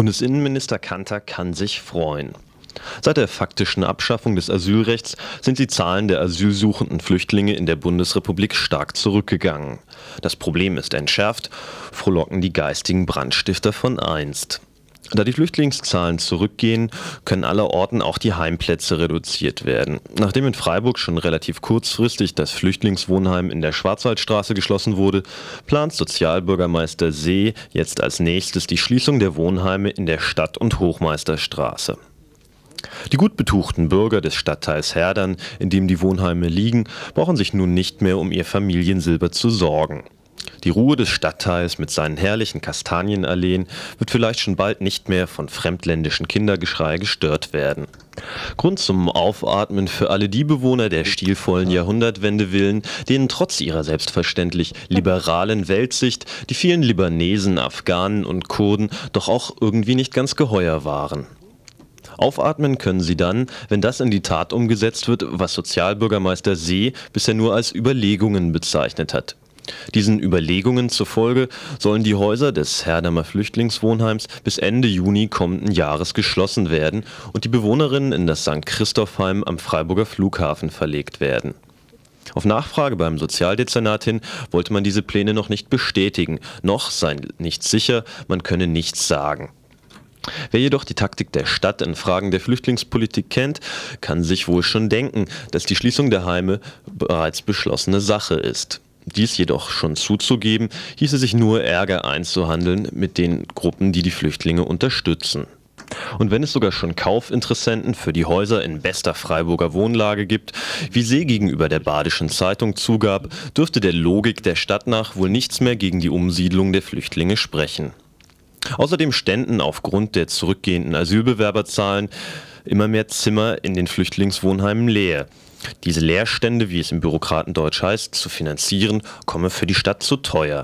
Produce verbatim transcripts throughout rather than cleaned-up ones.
Bundesinnenminister Kanter kann sich freuen. Seit der faktischen Abschaffung des Asylrechts sind die Zahlen der asylsuchenden Flüchtlinge in der Bundesrepublik stark zurückgegangen. Das Problem ist entschärft, frohlocken die geistigen Brandstifter von einst. Da die Flüchtlingszahlen zurückgehen, können allerorten auch die Heimplätze reduziert werden. Nachdem in Freiburg schon relativ kurzfristig das Flüchtlingswohnheim in der Schwarzwaldstraße geschlossen wurde, plant Sozialbürgermeister See jetzt als nächstes die Schließung der Wohnheime in der Stadt- und Hochmeisterstraße. Die gut betuchten Bürger des Stadtteils Herdern, in dem die Wohnheime liegen, brauchen sich nun nicht mehr um ihr Familiensilber zu sorgen. Die Ruhe des Stadtteils mit seinen herrlichen Kastanienalleen wird vielleicht schon bald nicht mehr von fremdländischen Kindergeschrei gestört werden. Grund zum Aufatmen für alle die Bewohner der stilvollen Jahrhundertwende-Villen, denen trotz ihrer selbstverständlich liberalen Weltsicht die vielen Libanesen, Afghanen und Kurden doch auch irgendwie nicht ganz geheuer waren. Aufatmen können sie dann, wenn das in die Tat umgesetzt wird, was Sozialbürgermeister See bisher nur als Überlegungen bezeichnet hat. Diesen Überlegungen zufolge sollen die Häuser des Herdamer Flüchtlingswohnheims bis Ende Juni kommenden Jahres geschlossen werden und die Bewohnerinnen in das Sankt Christoph-Heim am Freiburger Flughafen verlegt werden. Auf Nachfrage beim Sozialdezernat hin wollte man diese Pläne noch nicht bestätigen, noch sei nicht sicher, man könne nichts sagen. Wer jedoch die Taktik der Stadt in Fragen der Flüchtlingspolitik kennt, kann sich wohl schon denken, dass die Schließung der Heime bereits beschlossene Sache ist. Dies jedoch schon zuzugeben, hieße sich nur Ärger einzuhandeln mit den Gruppen, die die Flüchtlinge unterstützen. Und wenn es sogar schon Kaufinteressenten für die Häuser in bester Freiburger Wohnlage gibt, wie See gegenüber der Badischen Zeitung zugab, dürfte der Logik der Stadt nach wohl nichts mehr gegen die Umsiedlung der Flüchtlinge sprechen. Außerdem ständen aufgrund der zurückgehenden Asylbewerberzahlen immer mehr Zimmer in den Flüchtlingswohnheimen leer. Diese Leerstände, wie es im Bürokratendeutsch heißt, zu finanzieren, komme für die Stadt zu teuer.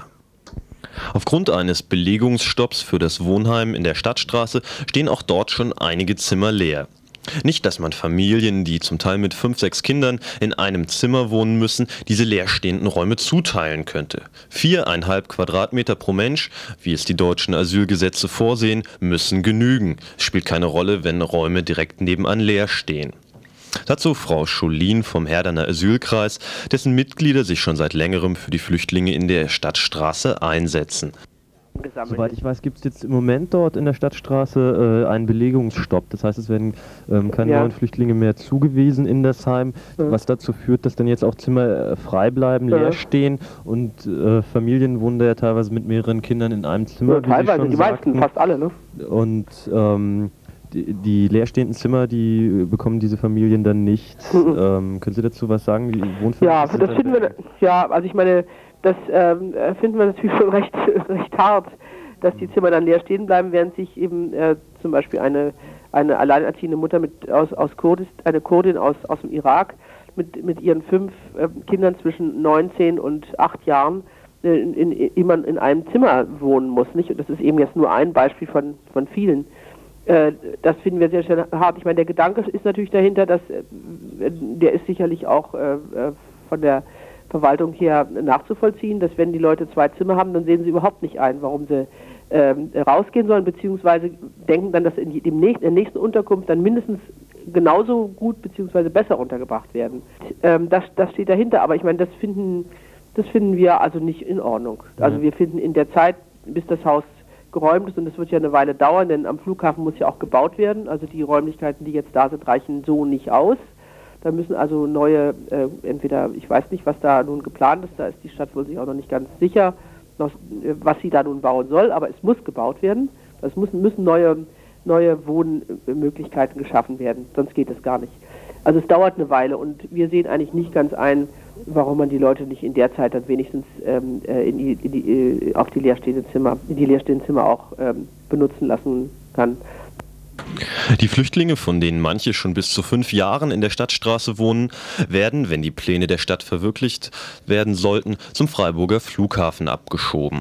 Aufgrund eines Belegungsstopps für das Wohnheim in der Stadtstraße stehen auch dort schon einige Zimmer leer. Nicht, dass man Familien, die zum Teil mit fünf, sechs Kindern in einem Zimmer wohnen müssen, diese leerstehenden Räume zuteilen könnte. Viereinhalb Quadratmeter pro Mensch, wie es die deutschen Asylgesetze vorsehen, müssen genügen. Es spielt keine Rolle, wenn Räume direkt nebenan leer stehen. Dazu Frau Scholin vom Herdaner Asylkreis, dessen Mitglieder sich schon seit längerem für die Flüchtlinge in der Stadtstraße einsetzen. Soweit ich weiß, gibt es jetzt im Moment dort in der Stadtstraße äh, einen Belegungsstopp. Das heißt, es werden ähm, keine ja. neuen Flüchtlinge mehr zugewiesen in das Heim, ja. was dazu führt, dass dann jetzt auch Zimmer äh, frei bleiben, ja. leer stehen und äh, Familien wohnen da ja teilweise mit mehreren Kindern in einem Zimmer. Ja, teilweise, schon die sagten. meisten, fast alle, ne? Und ähm, die, die leerstehenden Zimmer, die bekommen diese Familien dann nicht. Mhm. Ähm, können Sie dazu was sagen? Die ja, das finden wir, ja, also ich meine, das ähm, finden wir natürlich schon recht, recht hart, dass die Zimmer dann leer stehen bleiben, während sich eben äh, zum Beispiel eine, eine alleinerziehende Mutter mit, aus, aus Kurdist, eine Kurdin aus, aus dem Irak mit, mit ihren fünf äh, Kindern zwischen neunzehn und acht Jahren äh, in, in, immer in einem Zimmer wohnen muss. Nicht? Und das ist eben jetzt nur ein Beispiel von, von vielen. Äh, das finden wir sehr, sehr hart. Ich meine, der Gedanke ist natürlich dahinter, dass äh, der ist sicherlich auch äh, von der Verwaltung her nachzuvollziehen, dass wenn die Leute zwei Zimmer haben, dann sehen sie überhaupt nicht ein, warum sie ähm, rausgehen sollen, beziehungsweise denken dann, dass in, die, in der nächsten Unterkunft dann mindestens genauso gut beziehungsweise besser untergebracht werden. Ähm, das, das steht dahinter, aber ich meine, das finden, das finden wir also nicht in Ordnung. Also wir finden in der Zeit, bis das Haus geräumt ist, und das wird ja eine Weile dauern, denn am Flughafen muss ja auch gebaut werden, also die Räumlichkeiten, die jetzt da sind, reichen so nicht aus. Da müssen also neue, äh, entweder, ich weiß nicht, was da nun geplant ist, da ist die Stadt wohl sich auch noch nicht ganz sicher, noch, äh, was sie da nun bauen soll, aber es muss gebaut werden. Es müssen, müssen neue, neue Wohnmöglichkeiten geschaffen werden, sonst geht es gar nicht. Also es dauert eine Weile und wir sehen eigentlich nicht ganz ein, warum man die Leute nicht in der Zeit dann wenigstens ähm, in die, in die, auf die leerstehenden Zimmer, in die leerstehenden Zimmer auch ähm, benutzen lassen kann. Die Flüchtlinge, von denen manche schon bis zu fünf Jahren in der Stadtstraße wohnen, werden, wenn die Pläne der Stadt verwirklicht werden sollten, zum Freiburger Flughafen abgeschoben.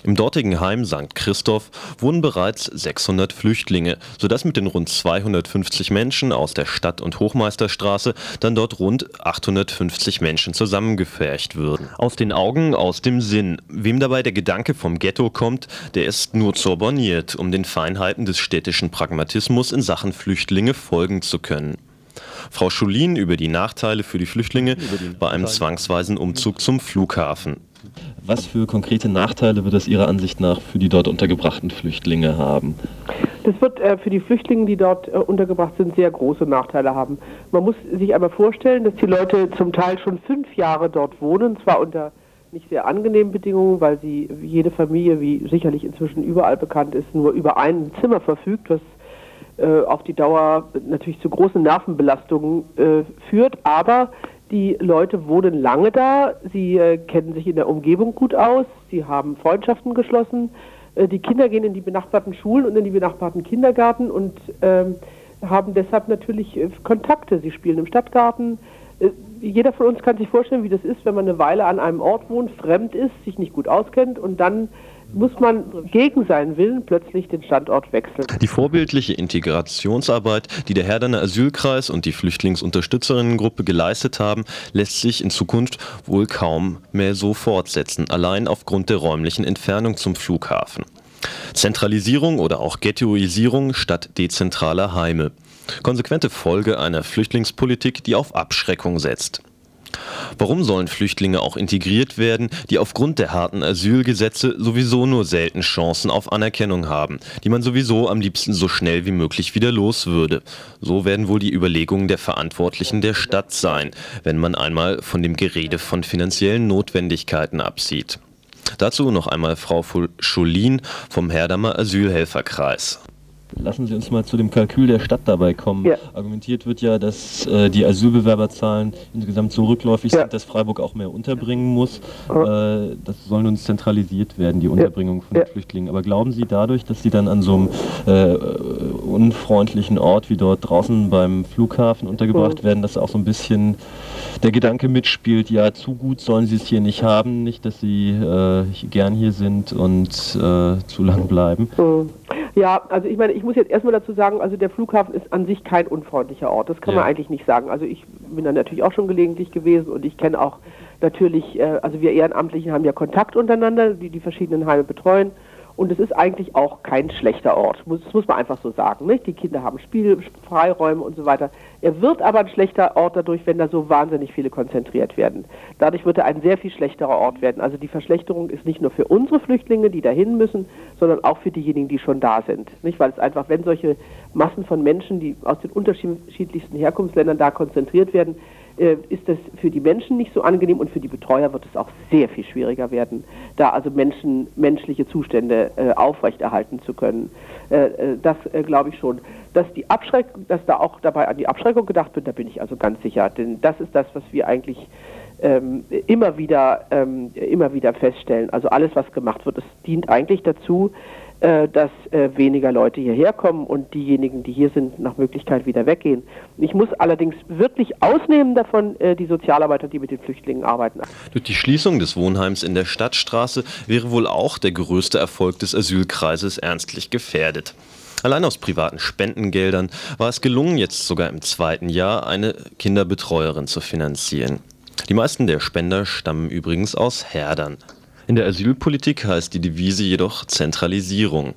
Im dortigen Heim Sankt Christoph wohnen bereits sechshundert Flüchtlinge, sodass mit den rund zweihundertfünfzig Menschen aus der Stadt- und Hochmeisterstraße dann dort rund achthundertfünfzig Menschen zusammengepfercht würden. Aus den Augen, aus dem Sinn. Wem dabei der Gedanke vom Ghetto kommt, der ist nur sorbonniert, um den Feinheiten des städtischen Pragmatismus in Sachen Flüchtlinge folgen zu können. Frau Schulin über die Nachteile für die Flüchtlinge bei einem zwangsweisen Umzug zum Flughafen. Was für konkrete Nachteile wird es Ihrer Ansicht nach für die dort untergebrachten Flüchtlinge haben? Das wird äh, für die Flüchtlinge, die dort äh, untergebracht sind, sehr große Nachteile haben. Man muss sich aber vorstellen, dass die Leute zum Teil schon fünf Jahre dort wohnen, zwar unter nicht sehr angenehmen Bedingungen, weil sie wie jede Familie, wie sicherlich inzwischen überall bekannt ist, nur über ein Zimmer verfügt, was äh, auf die Dauer natürlich zu großen Nervenbelastungen äh, führt, aber die Leute wohnen lange da, sie äh, kennen sich in der Umgebung gut aus, sie haben Freundschaften geschlossen, äh, die Kinder gehen in die benachbarten Schulen und in die benachbarten Kindergärten und ähm, haben deshalb natürlich äh, Kontakte. Sie spielen im Stadtgarten. Äh, jeder von uns kann sich vorstellen, wie das ist, wenn man eine Weile an einem Ort wohnt, fremd ist, sich nicht gut auskennt und dann muss man gegen seinen Willen plötzlich den Standort wechseln. Die vorbildliche Integrationsarbeit, die der Herderner Asylkreis und die Flüchtlingsunterstützerinnengruppe geleistet haben, lässt sich in Zukunft wohl kaum mehr so fortsetzen, allein aufgrund der räumlichen Entfernung zum Flughafen. Zentralisierung oder auch Ghettoisierung statt dezentraler Heime. Konsequente Folge einer Flüchtlingspolitik, die auf Abschreckung setzt. Warum sollen Flüchtlinge auch integriert werden, die aufgrund der harten Asylgesetze sowieso nur selten Chancen auf Anerkennung haben, die man sowieso am liebsten so schnell wie möglich wieder los würde? So werden wohl die Überlegungen der Verantwortlichen der Stadt sein, wenn man einmal von dem Gerede von finanziellen Notwendigkeiten absieht. Dazu noch einmal Frau Schulin vom Herdamer Asylhelferkreis. Lassen Sie uns mal zu dem Kalkül der Stadt dabei kommen. Ja. Argumentiert wird ja, dass äh, die Asylbewerberzahlen insgesamt so rückläufig ja. sind, dass Freiburg auch mehr unterbringen muss. Ja. Äh, das soll nun zentralisiert werden, die Unterbringung von ja. den Flüchtlingen. Aber glauben Sie dadurch, dass Sie dann an so einem äh, unfreundlichen Ort wie dort draußen beim Flughafen untergebracht ja. werden, dass auch so ein bisschen der Gedanke mitspielt, ja, zu gut sollen Sie es hier nicht haben, nicht, dass Sie äh, gern hier sind und äh, zu lang bleiben? Mhm. Ja, also ich meine, ich muss jetzt erstmal dazu sagen, also der Flughafen ist an sich kein unfreundlicher Ort. Das kann ja. man eigentlich nicht sagen. Also ich bin da natürlich auch schon gelegentlich gewesen und ich kenne auch natürlich, äh, also wir Ehrenamtlichen haben ja Kontakt untereinander, die die verschiedenen Heime betreuen. Und es ist eigentlich auch kein schlechter Ort. Das muss man einfach so sagen. Nicht? Die Kinder haben Spielfreiräume und so weiter. Er wird aber ein schlechter Ort dadurch, wenn da so wahnsinnig viele konzentriert werden. Dadurch wird er ein sehr viel schlechterer Ort werden. Also die Verschlechterung ist nicht nur für unsere Flüchtlinge, die dahin müssen, sondern auch für diejenigen, die schon da sind. Nicht? Weil es einfach, wenn solche Massen von Menschen, die aus den unterschiedlichsten Herkunftsländern da konzentriert werden, ist das für die Menschen nicht so angenehm und für die Betreuer wird es auch sehr viel schwieriger werden, da also Menschen, menschliche Zustände äh, aufrechterhalten zu können. Äh, das äh, glaube ich schon. Dass die Abschreckung, dass da auch dabei an die Abschreckung gedacht wird, da bin ich also ganz sicher. Denn das ist das, was wir eigentlich ähm, immer wieder, ähm, immer wieder feststellen. Also alles, was gemacht wird, es dient eigentlich dazu, dass äh, weniger Leute hierher kommen und diejenigen, die hier sind, nach Möglichkeit wieder weggehen. Ich muss allerdings wirklich ausnehmen davon äh, die Sozialarbeiter, die mit den Flüchtlingen arbeiten. Durch die Schließung des Wohnheims in der Stadtstraße wäre wohl auch der größte Erfolg des Asylkreises ernstlich gefährdet. Allein aus privaten Spendengeldern war es gelungen, jetzt sogar im zweiten Jahr eine Kinderbetreuerin zu finanzieren. Die meisten der Spender stammen übrigens aus Herdern. In der Asylpolitik heißt die Devise jedoch Zentralisierung.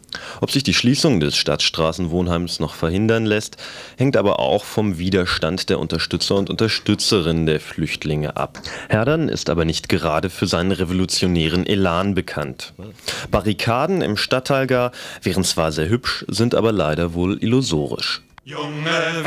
Ob sich die Schließung des Stadtstraßenwohnheims noch verhindern lässt, hängt aber auch vom Widerstand der Unterstützer und Unterstützerinnen der Flüchtlinge ab. Herdern ist aber nicht gerade für seinen revolutionären Elan bekannt. Barrikaden im Stadtteil gar wären zwar sehr hübsch, sind aber leider wohl illusorisch. Junge